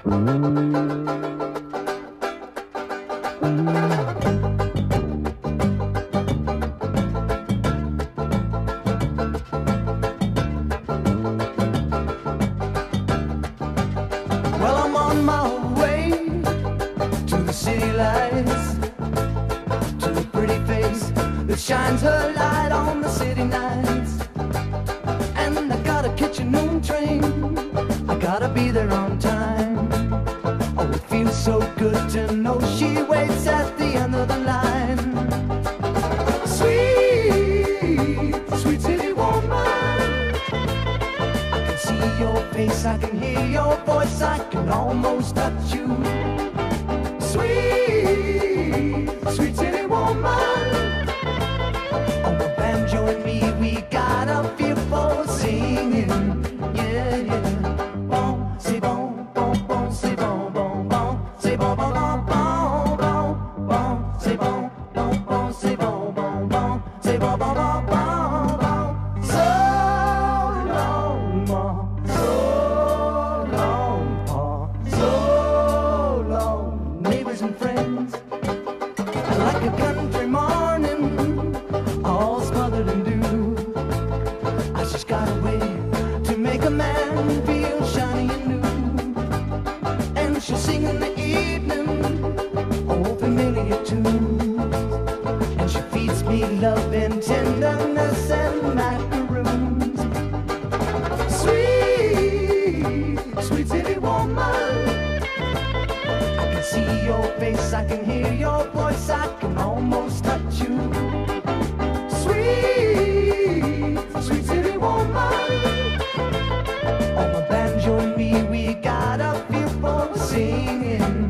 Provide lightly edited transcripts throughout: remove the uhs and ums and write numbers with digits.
Well, I'm on my way to the city lights, to the pretty face that shines her light on the city nights. And I gotta catch a noon train, I gotta be there on time. Oh, it feels so good to know she waits at the end of the line. Sweet, sweet city woman, I can see your face, I can hear your voice, I can almost touch you. Sweet, sweet city woman, on the banjo and me, we got a feel for singing. Yeah, yeah. Bon, c'est bon, bon, bon, c'est bon, bon, bon, c'est bon, bon, bon, bon, bon, bon, c'est bon, bon, bon, c'est bon, bon, bon, c'est bon, bon, bon, bon, bon. So long, ma, so long, pa, so long, neighbors and friends. Like a country morning, all smothered in dew. I just got a way to make a man feel shiny and new. And she'll sing in the evening, old familiar tunes. And she feeds me love and tenderness and macaroons. Sweet, sweet city woman, I can see your face, I can hear your voice, I can almost touch you. Sweet, sweet city woman, on the banjo and me, we got a feel for singing.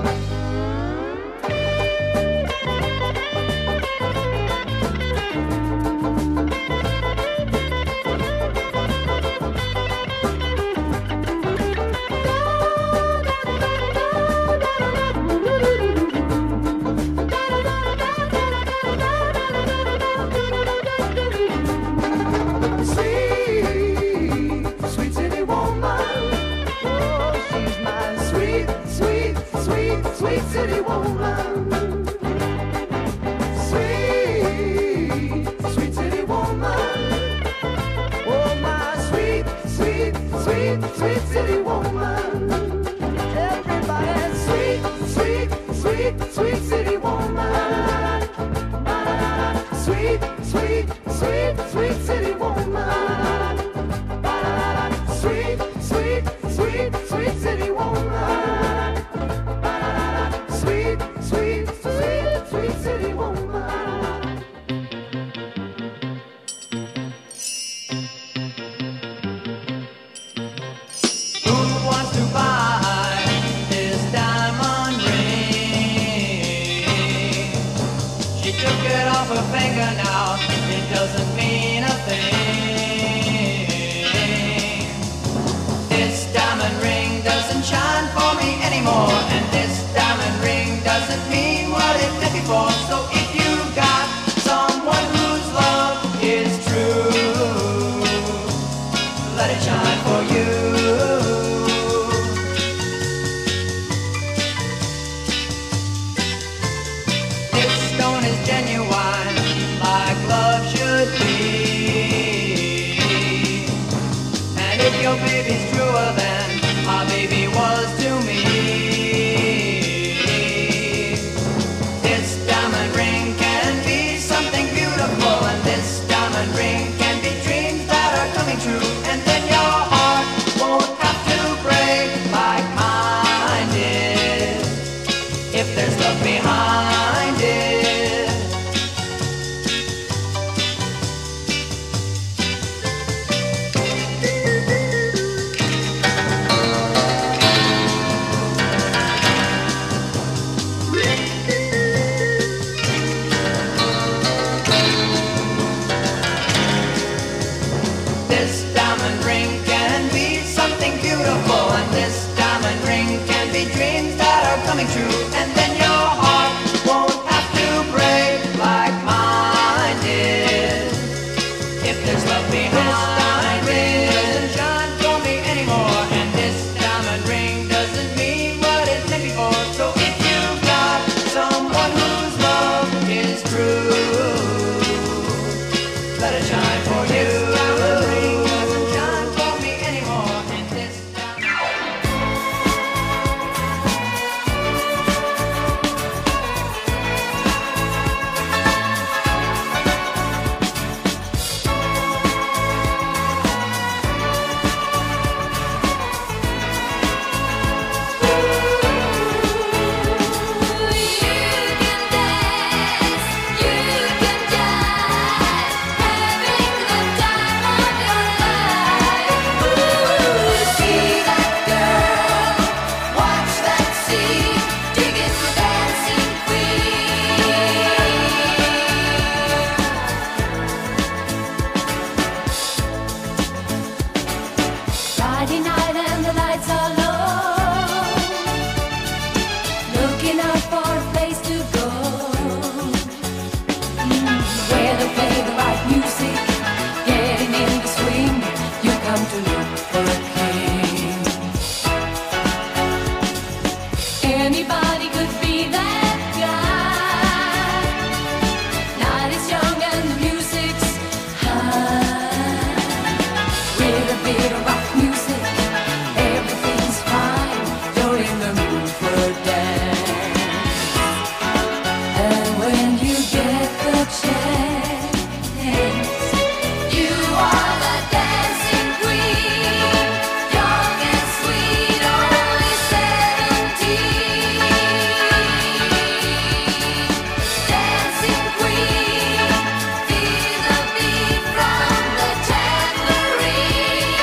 Sweet city woman, sweet, sweet city woman, oh my sweet, sweet, sweet, sweet city woman. Everybody, sweet, sweet, sweet, sweet city woman. Sweet, sweet, sweet, sweet city woman. Sweet, sweet, sweet, sweet city woman. Sweet, sweet, sweet, sweet city woman. Who wants to buy this diamond ring? She took it off her finger now, it doesn't mean a thing. This diamond ring doesn't shine for me anymore, and this diamond ring doesn't mean what it did before. So if you got someone whose love is true, let it shine for you. This stone is genuine, like love should be. And if your baby's truer than my baby was to me, this diamond ring can be something beautiful, and this diamond ring can be dreams that are coming true. And then your heart won't have to break like mine did, if there's love behind it. Friday night and the lights are low, looking out for a place to go, where they play the right music, getting in the swing. You come to look for a king. Anybody could be that guy. Night is young and the music's high. With a bit of rock music, everything's fine. You're in the mood for a dance. And when you get the chance, you are the dancing queen. Young and sweet, only 17. Dancing queen, feel the beat from the tambourine.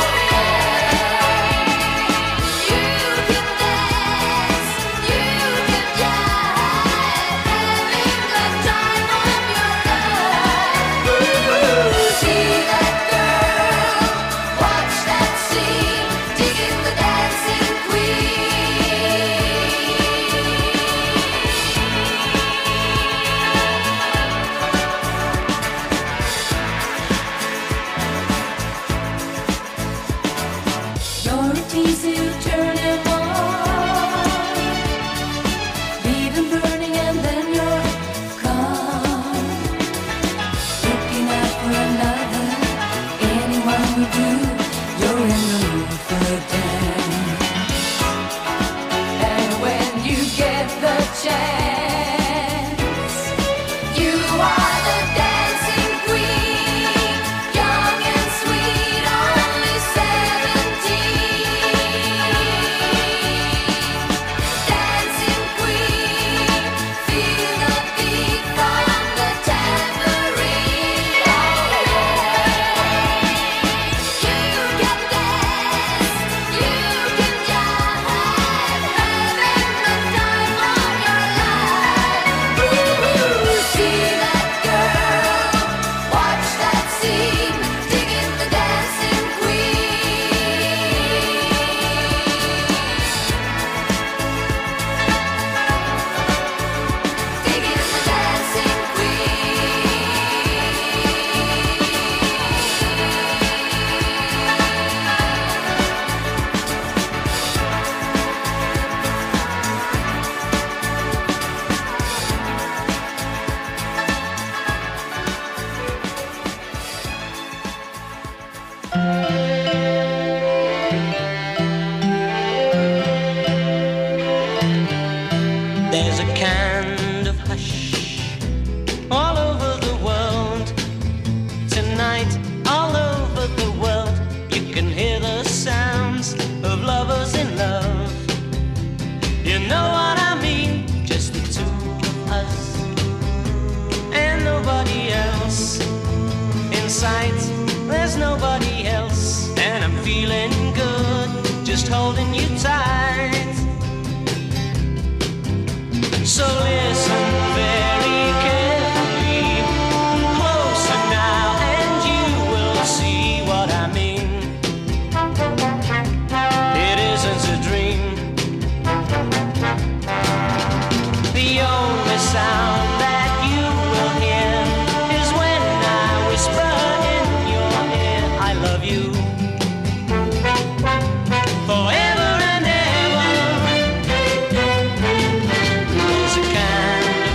You can dance, you can jive, having the time of your life. See that girl, watch that scene, digging the dancing queen. You're a tease to turn him on, leave him burning and then you're gone. Looking out for another, anyone will do. You're in the mood for a dance. And when you get the chance, you are the dancing queen. Young and sweet, only 17. Dancing queen, feel the beat from the tambourine. You can dance, you can jive, having the time of your life. See that girl, watch that scene, digging the dancing queen. Digging the dancing There's a kind of hush all over the world. Tonight, all over the world, you can hear the sounds of lovers in love. You know what I mean? Just the two of us and nobody else. In sight, there's nobody else, and I'm feeling good, just holding you tight. So listen very carefully, closer now, and you will see what I mean. It isn't a dream. The only sound that you will hear is when I whisper in your ear, I love you. Forever and ever. There's a kind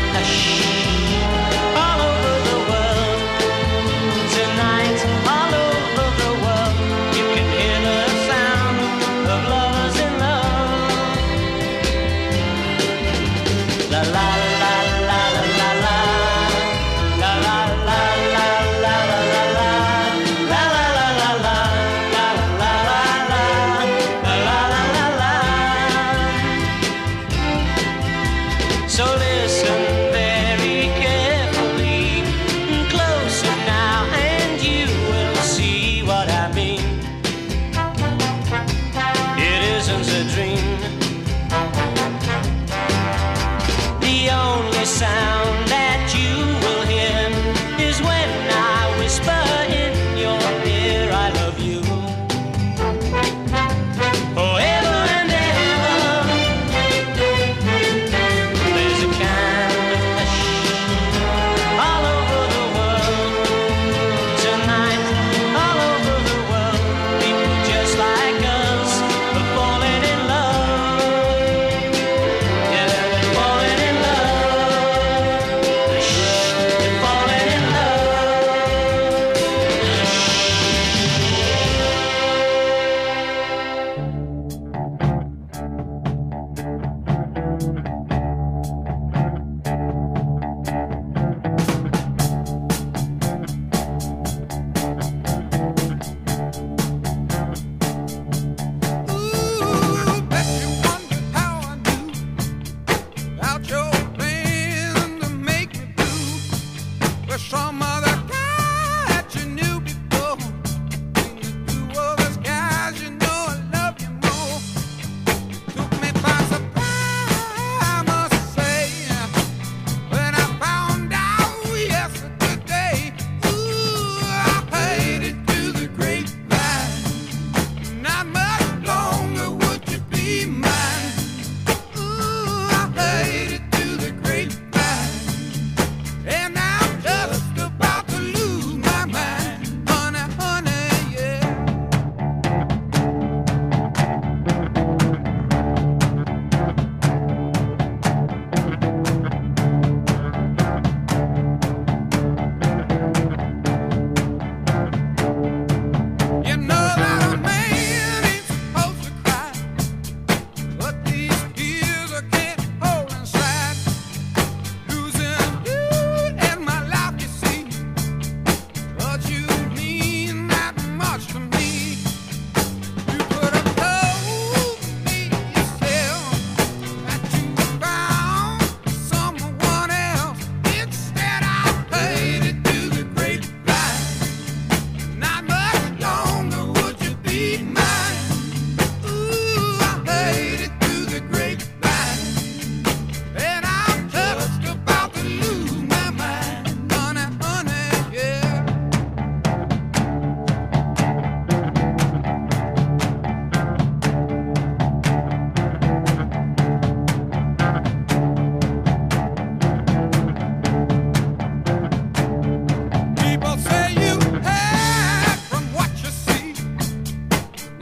sweet mind. Ooh, I heard it through the grapevine, and I'm just about to lose my mind. Honey, honey, yeah. People say you have from what you see.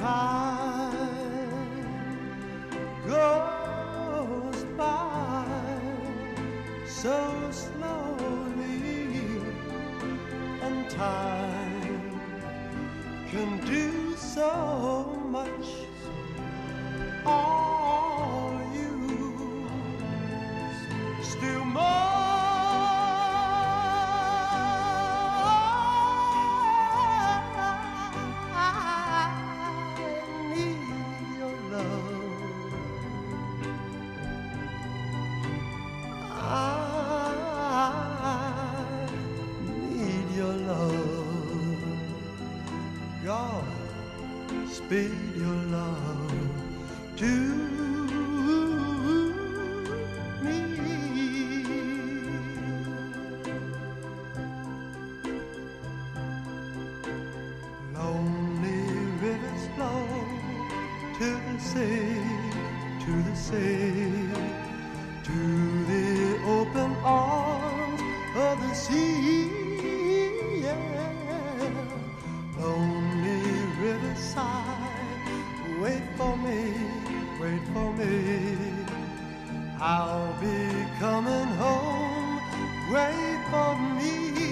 time goes by so slowly, and time can do so much. Are you still more? Speed your love to me. Lonely rivers flow to the sea, to the sea, to the open arms of the sea. Yeah. Lonely riverside, wait for me, wait for me. I'll be coming home, wait for me.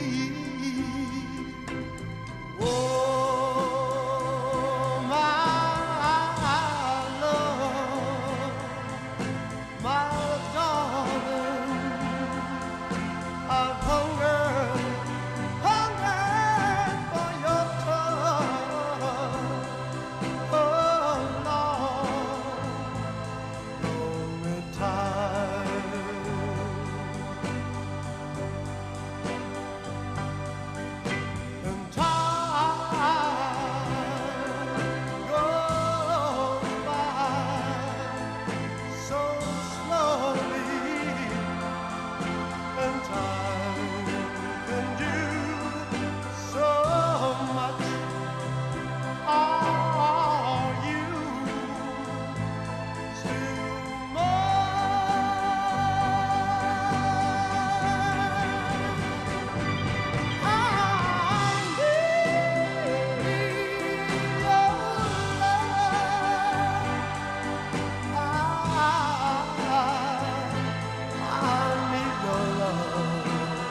Oh, my love, my darling, I've hungered for your touch. Oh, Lord, lonely time. And time goes by so slowly, and time can do so much. Are you still mine? I need your love.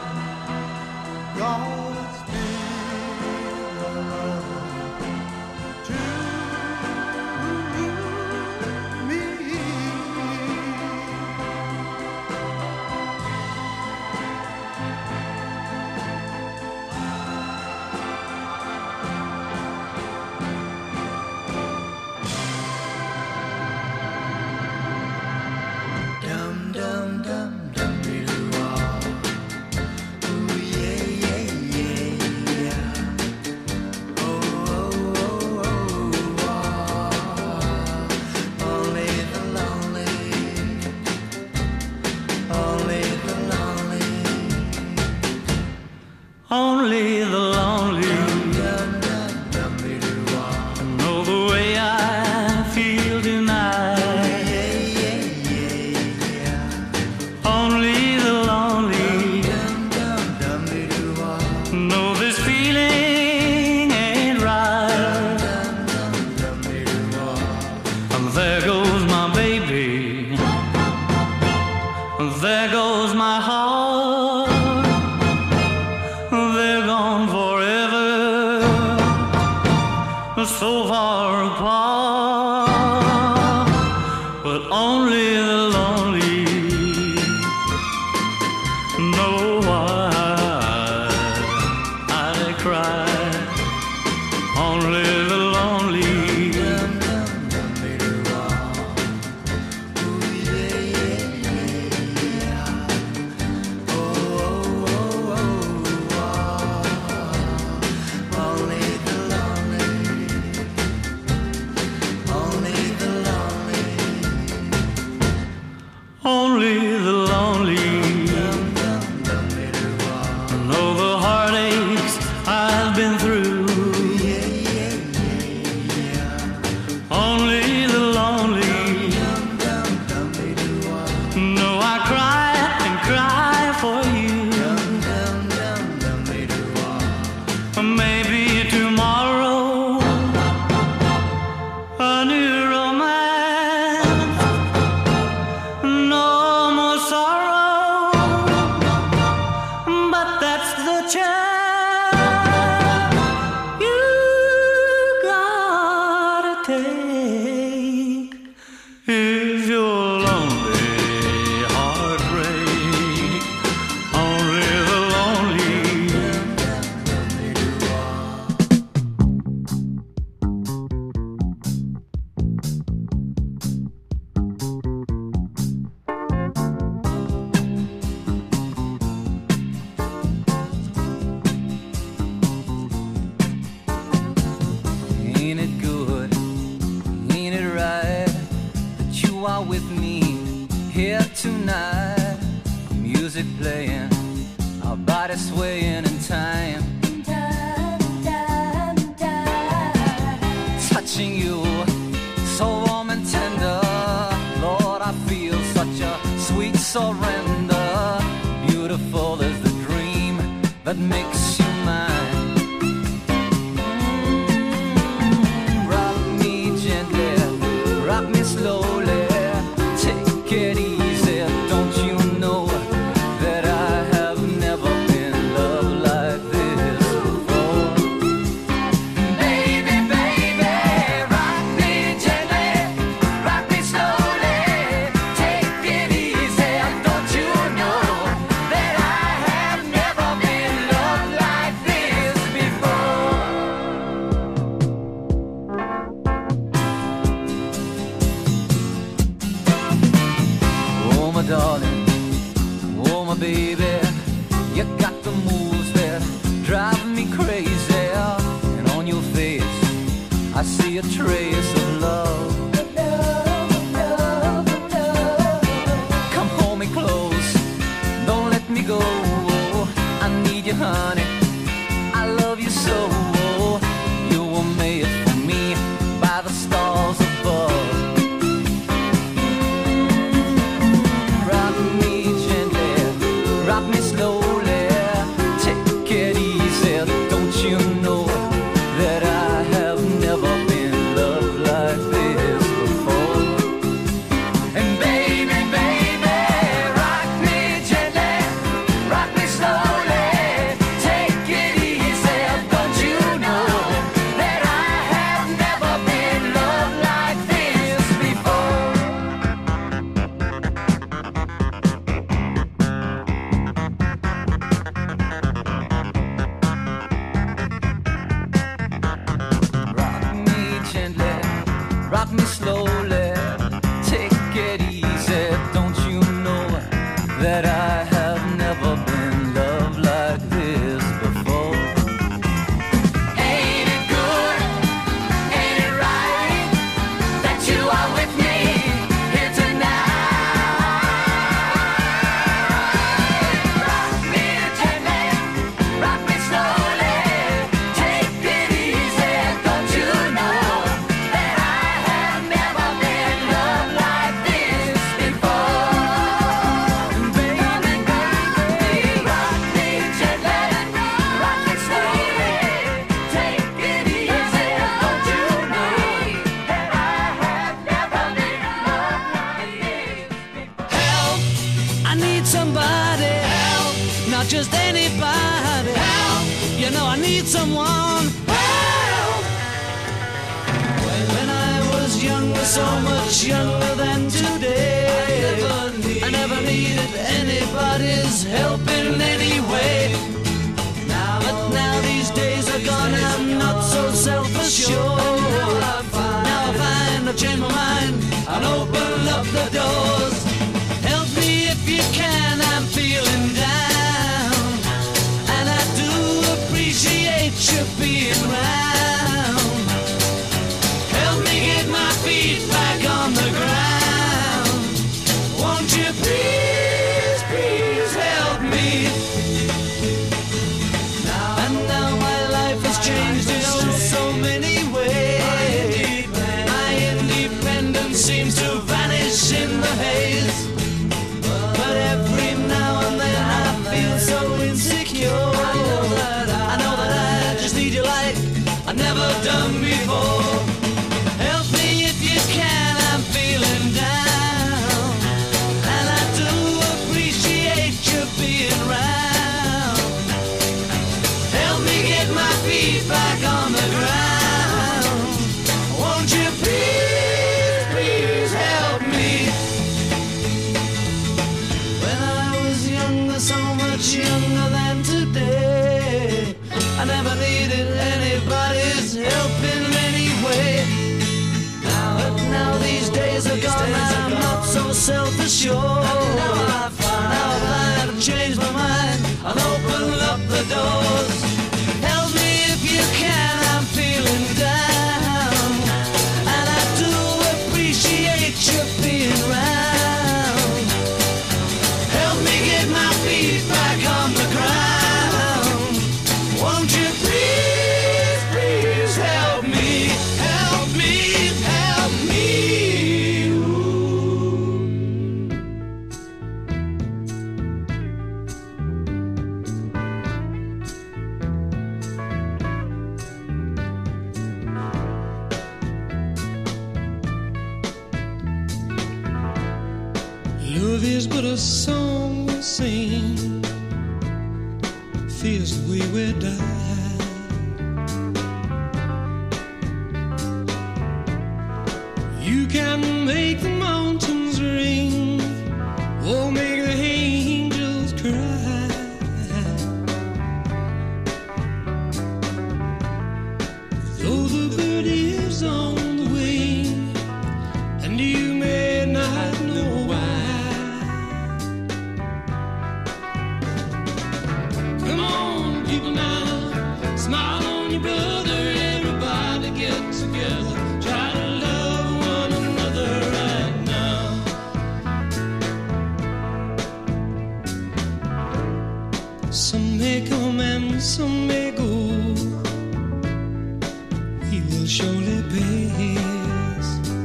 God speed your love to me. Dum dum dum dum doo ah. Ooh yeah yeah yeah yeah. Oh oh oh oh ah. Only the lonely, only the lonely, Only the lonely dum dum dum doo ah. know the way I feel tonight. Yeah yeah yeah yeah. Only the lonely Dum dum dum doo ah. know this feeling ain't right. Dum dum dum doo ah. And there goes my baby, and there goes my heart. They're gone forever, so far apart. But only the lonely know why I cry. Only the lonely Dum dum dum doo ah. Ooh yeah yeah yeah. Oh oh oh oh ah. Only the lonely, only the lonely, only the lonely dum dum dum doo ah. know the heartaches I've been through. Yeah yeah music playing, our bodies swaying in time. Touching you, so warm and tender. Lord, I feel such a sweet surrender. Beautiful is the dream that makes you mine. Rock me gently, rock me slowly. Take it easy, don't you know that I have never been loved like this before? Baby, baby, rock me gently, rock me slowly. Take it easy, don't you know that I have never been loved like this before? Oh my darling, oh my baby, you got the moves that drive me crazy. And on your face, I see a trace of love. Come hold me close, don't let me go. I need you, honey, I love you so. You were made for me by the stars above. Rock me gently, rock me slowly. Take it easy, don't you know that I have never been loved like this before? And baby, baby, rock me gently, rock me slowly. Take it easy, don't you know that I have never been loved like this before? Rock me gently, rock me slowly. Take it easy, don't you know that I have never been loved like this before? Ain't it good? Ain't it right that you are with me here tonight? Rock me gently, rock me slowly. Take it easy, don't you know that I have never been loved like this before? Baby, baby, rock me gently, rock me slowly. Take it easy, don't you know that I have never been loved like this before? Help! I need somebody. Help! Not just anybody. Help! You know I need someone. Help! When I was younger, so much younger than today, I never needed anybody's help in any way. But now these days are gone, I'm not so self-assured. Now I find I've changed my mind and open up the doors. Help me if you can, I'm feeling down, and I do appreciate you being round. Help me get my feet back on the ground. Won't you please, please help me? And now my life has changed in oh so many ways. My independence seems to vanish in the haze. But every now and then I feel so insecure. I know that I just need you like I've never done before. Help me if you can, I'm feeling down, and I do appreciate you being round. Help me get my feet back on the ground. Won't you please, please help me? When I was younger, so much younger than today, I never needed anybody's help in any way. But now these days are gone, I'm not so self-assured. Now I find I've changed my mind and opened up the doors. Help me if you can, I'm feeling down, and I do appreciate you being round. Help me get my feet Love is but a song we sing, feels the way we die. You can make the mountains ring, or make the angels cry. Though the bird is on the wing, and you may not know why. Come on, people now, smile on your brother. Everybody get together, try to love one another right now. Some may come and some may go, we will surely pass.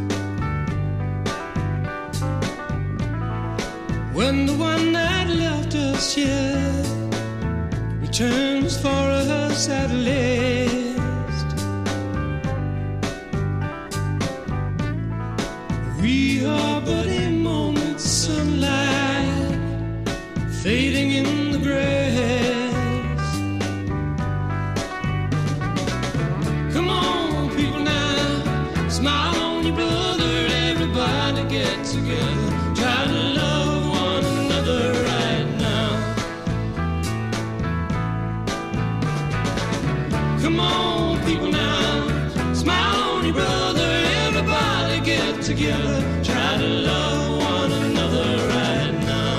When the one that left us here returns for us at last, we are but a moment's sunlight fading in the grass. Come on, people now, smile on your brother. Everybody get together, try to love one another right now. Come on, people now, smile on your brother. Everybody get together, try to love one another right now.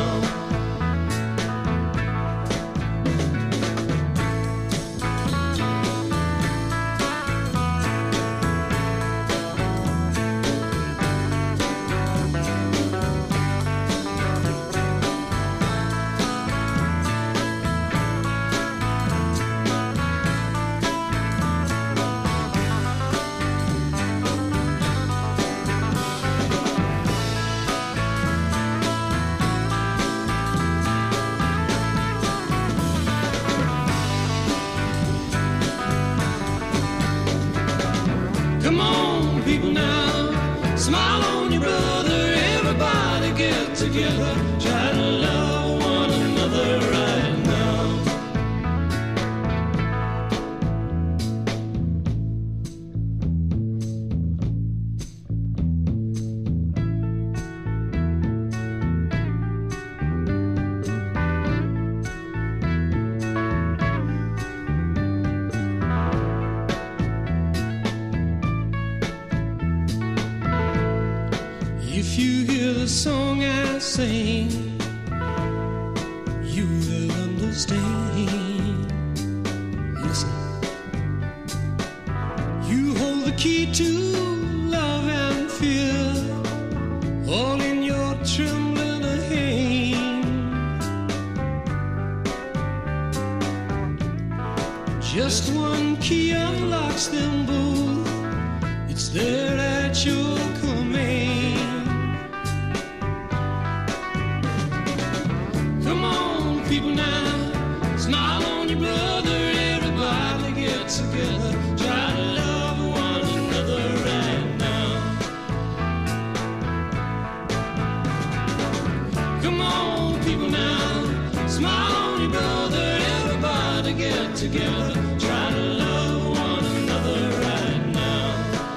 Come on, people now, smile on your brother. Everybody get together, try to love one another right now. If you hear the song I sing, you will understand. Listen, you hold the key to love and fear, all in your trembling hand. Just one key unlocks them both, it's there at your command. Come on, people now, smile on your brother. Everybody get together, try to love one another right now. Come on, people now, smile on your brother. Everybody get together, try to love one another right now.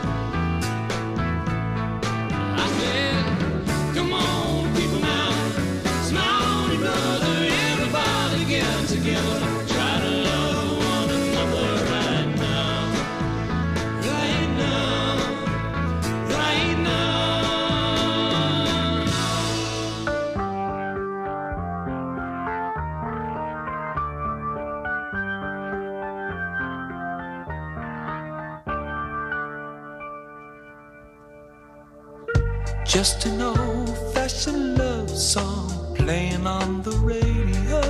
I said, come on, people now, smile on your brother. Everybody get together, try to love one another right now. Right now, right now. Just an old-fashioned love song playing on the radio,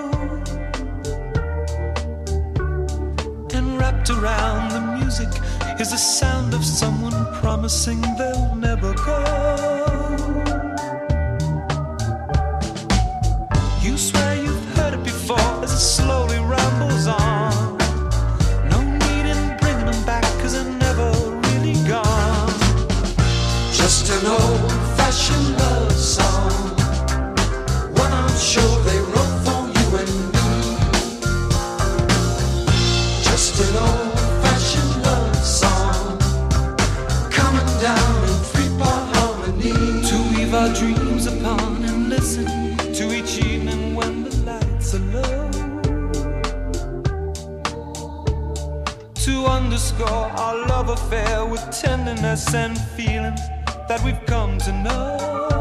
and wrapped around the music is the sound of someone promising they'll never go. You swear you've heard it before as it slowly rambles on. No need in bringing them back, 'cause they're never really gone. Just an old-fashioned love song underscore our love affair with tenderness and feelings that we've come to know.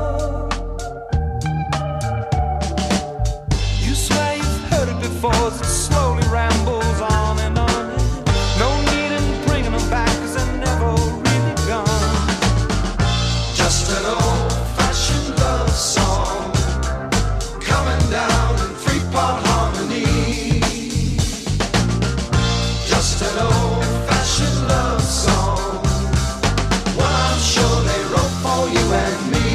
You swear you've heard it before as it slowly rambles on and on. No need in bringing them back 'cause they're never really gone. Just an old-fashioned love song coming down in three-part harmony. Just an old-fashioned love song, one I'm sure they wrote for you and me.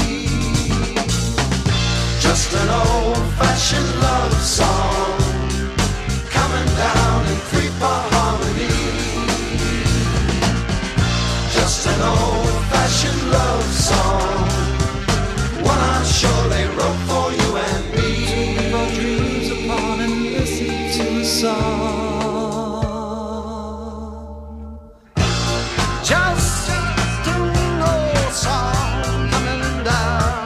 Just an old-fashioned love song coming down in three-part harmony. Just an old-fashioned love song, one I'm sure they wrote for you and me. Keep our dreams upon and listen to the song. Just an old song coming down.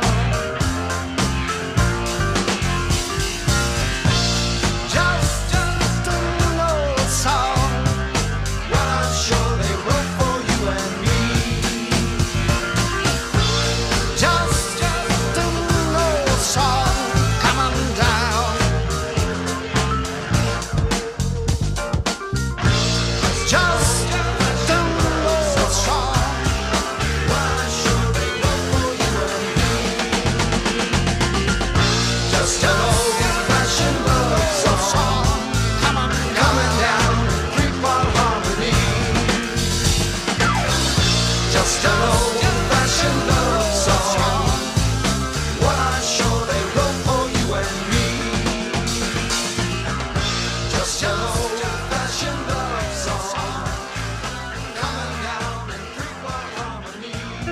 Just an old song, one I'm sure they wrote for you and me. Just an old song coming down. Just an old song, one I'm sure they wrote for you and me. Just an old-fashioned love song coming down three-part harmony. Just an old-fashioned love song, one I'm sure they wrote for you and me. Just an old-fashioned love song coming down in three-part harmony.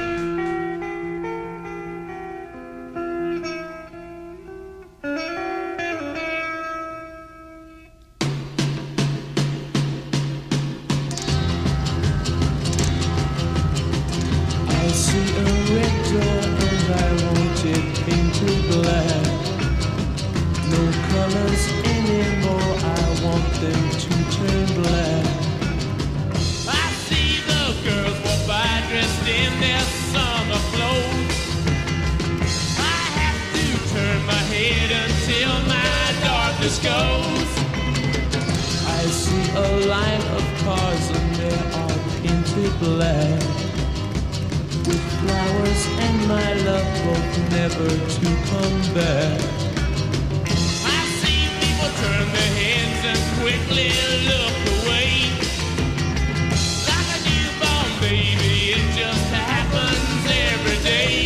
I see a red door and I want it painted black. No colors anymore, I want them to turn black. I see the girls walk by dressed in their summer clothes. I have to turn my head until my darkness goes. I see a line of cars and they are painted black, with flowers and my love both never to come back. I see people turn their heads and quickly look away. Like a newborn baby, it just happens every day.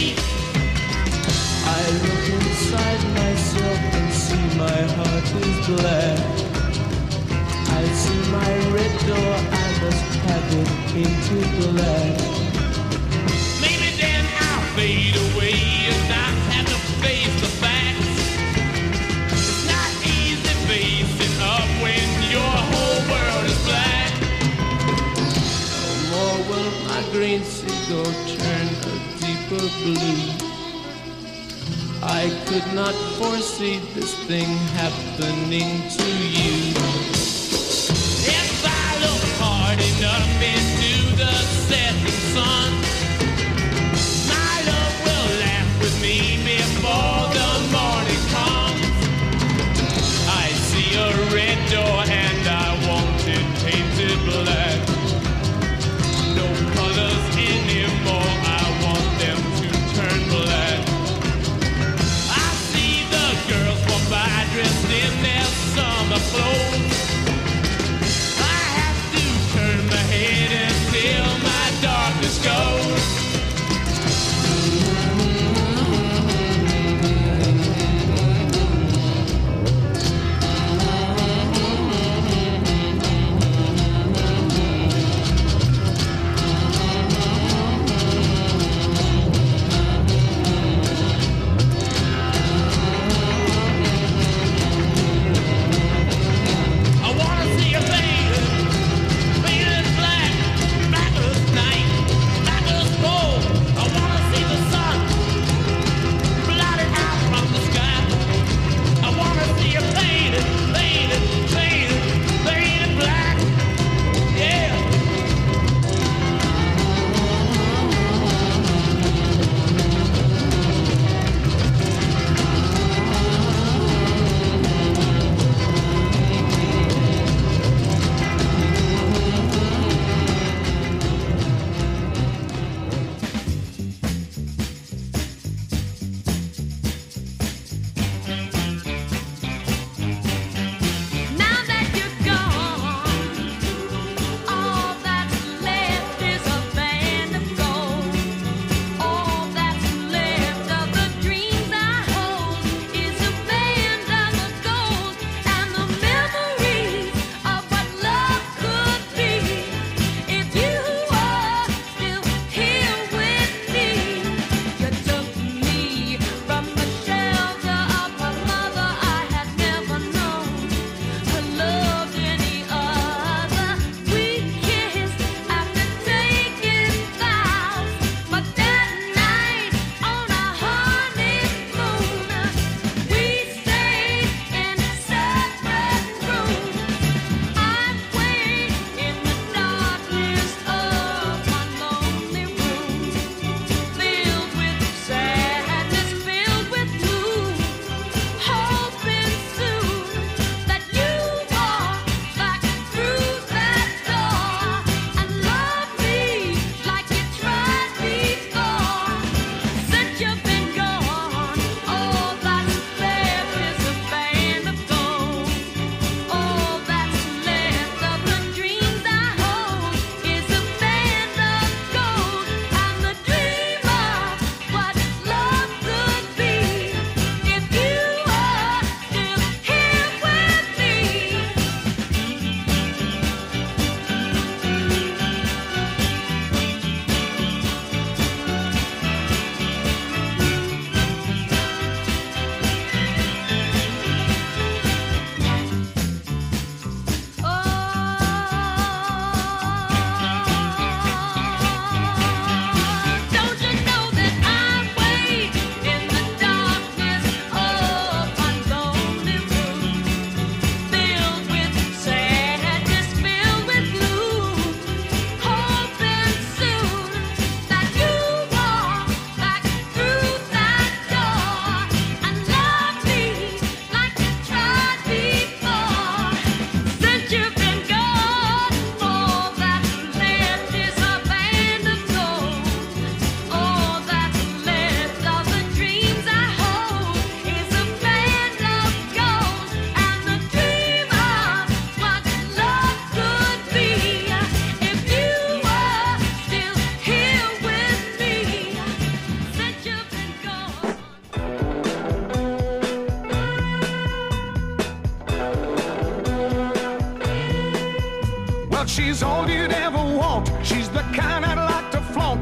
I look inside myself and see my heart is black. I see my red door, I must have it painted black. Maybe then I'll fade away and not have to face the facts. It's not easy facing up when your whole world is black. No more will my green seagull turn a deeper blue. I could not foresee this thing happening to you. If I look hard enough into the setting sun, my love will laugh with me before the morning comes. I see a red door and I want it painted black. No colors anymore, I want them to turn black. I see the girls walk by dressed in their summer clothes. I have to turn my head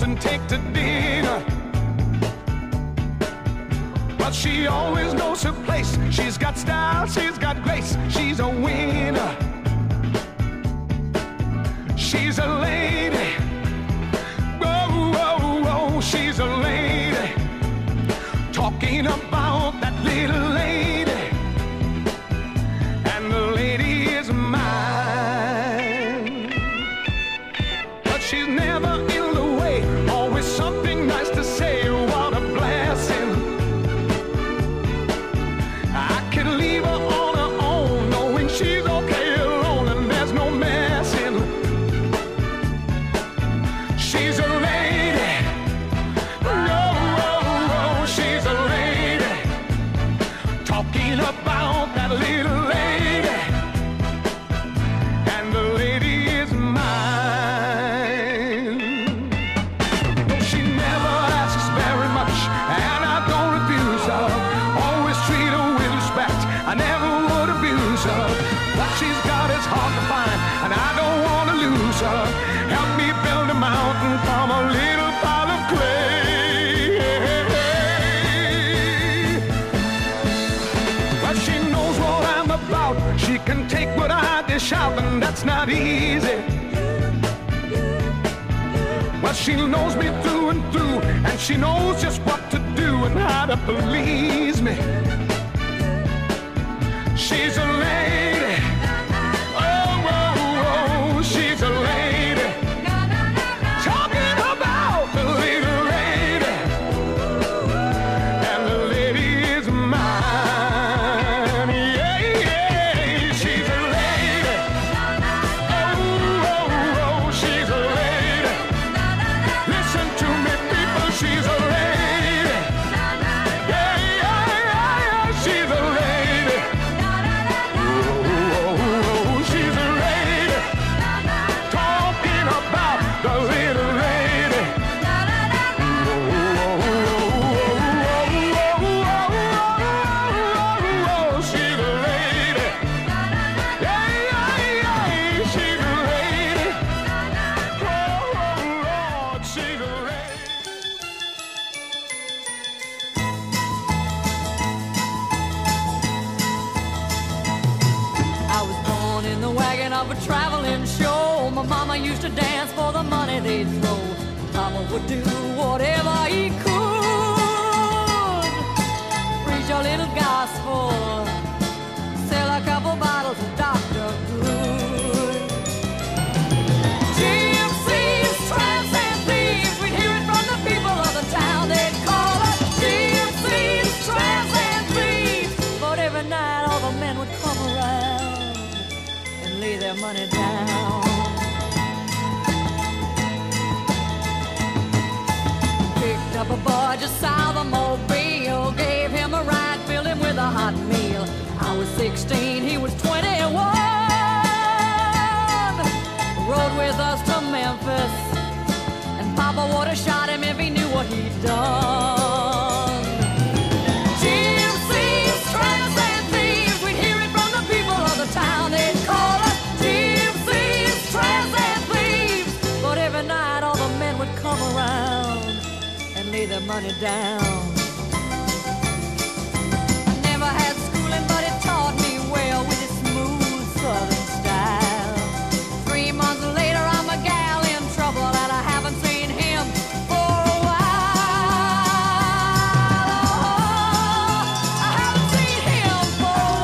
and take to dinner. But she always knows her place. She's got style, she's got grace. She's a winner. She's a lady. Whoa, whoa, whoa, she's a lady. Talking about that little lady. And the lady is mine. But she's never in the way. Always something nice to say. What a blessing. I can leave her on her own, knowing she's okay alone and there's no messing. She's a lady. Oh, oh, oh, she's a lady. Talking about that little lady. And the lady is mine. No, she never asks very much, and I don't refuse her. Always treat her with respect. I never would abuse her. What she's got is hard to find, and I don't want to lose her. Help me build a mountain from a little pile of clay. But she knows what I'm about. She can take what I dish out, and that's not easy. Well, she knows me through and through, and she knows just what to do and how to please me. She's a lady. Oh, oh, oh, she's a lady. Talking about the little lady. And the lady is mine. Yeah, yeah, she's a lady. Oh, oh, oh, she's a lady. Listen to me, people, she's a lady. Yeah, yeah, yeah, yeah, she's a lady. Oh, oh, oh, she's a lady. Talking about the little lady. Oh, oh, oh, she's a lady. Yeah, yeah, yeah, she's a lady. Oh, Lord, she's a lady. I was born in the wagon of a traveling show. My mama used to dance for the money they'd throw. Papa would do whatever he could. Preach a little gospel, sell a couple bottles of Dr. Good. Gypsies, tramps, and thieves, we'd hear it from the people of the town. They'd call us gypsies, tramps, and thieves. But every night all the men would come around and lay their money down. Picked up a boy just south of Mobile, gave him a ride, filled him with a hot meal. I was 16, he was 21. Rode with us to Memphis, and Papa would have shot him if he knew what he'd done. Gypsies, tramps, and thieves, we'd hear it from the people of the town. They'd call us gypsies, tramps, and thieves. But every night all the men would come around and lay their money down. I never had schooling, but it taught me well with its smooth southern style. 3 months later, I'm a gal in trouble, and I haven't seen him for a while. Oh, I haven't seen him for a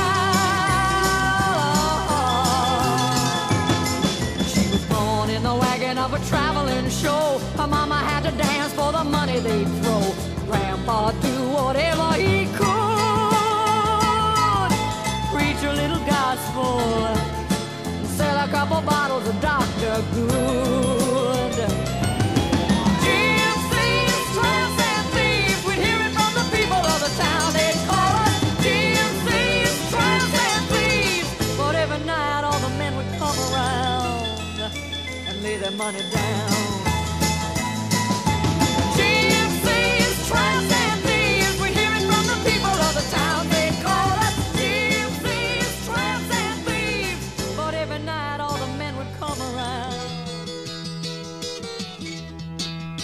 while. She was born in the wagon of a traveling show. Her mama had to dance for the money they'd throw. Grandpa do whatever he could. Preach a little gospel, sell a couple bottles of Dr. Good. Gypsies, tramps, and thieves, we'd hear it from the people of the town. They'd call us gypsies, tramps, and thieves. But every night all the men would come around and lay their money down. Gypsies, tramps, and thieves, we'd hear it from the people of the town. They'd call us gypsies, tramps, and thieves. But every night all the men would come around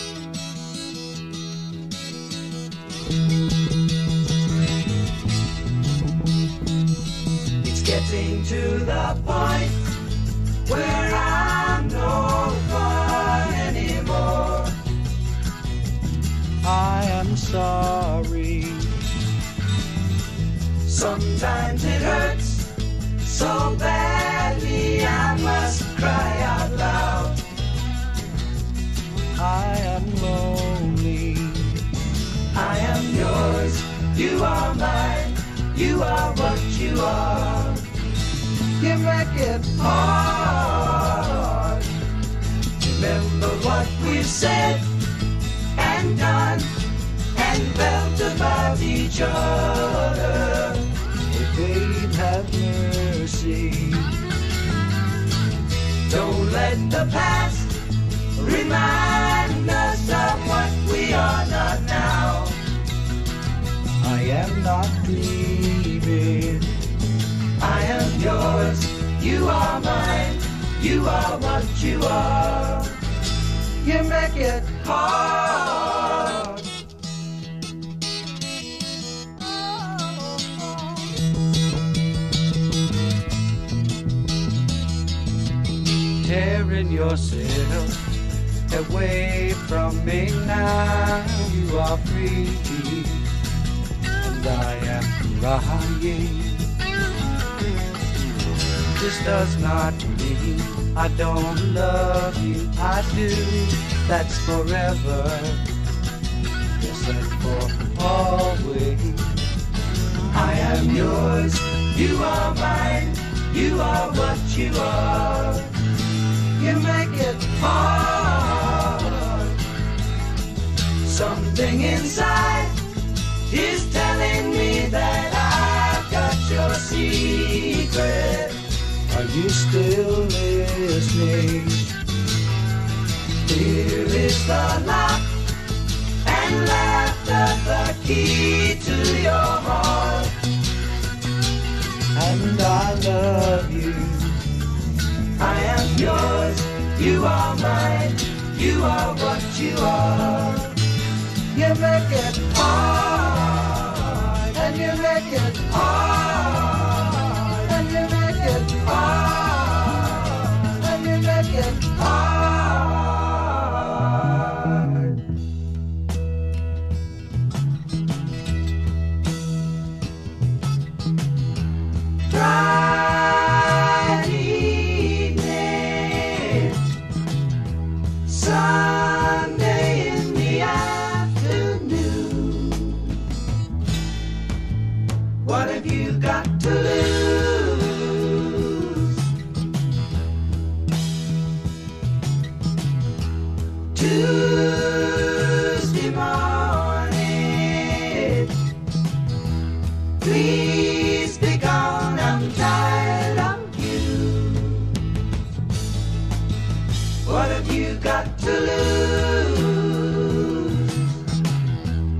It's getting to the point where I'm no fun anymore. I am sorry. Sometimes it hurts so badly I must cry out loud. I am lonely. I am yours, you are mine, you are what you are. You make it hard. Remember what we've said and done and felt about each other. Oh, babe, have mercy. Don't let the past remind us of what we are not now. I am not grieving. I am yours, you are mine, you are what you are. You make it hard. Tearing yourself away from me now. You are free, and I am crying. This does not mean I don't love you. I do. That's forever. Yes, and for always. I am yours, you are mine, you are what you are. You make it hard. Something inside is telling me that I've got your secret. Are you still listening? Here is the lock and laughter, the key to your heart. And I love you. I am yours, you are mine, you are what you are. You make it hard, and you make it hard, and you make it hard, and you make it hard. Bright evening, Sunday in the afternoon. What have you got to lose? To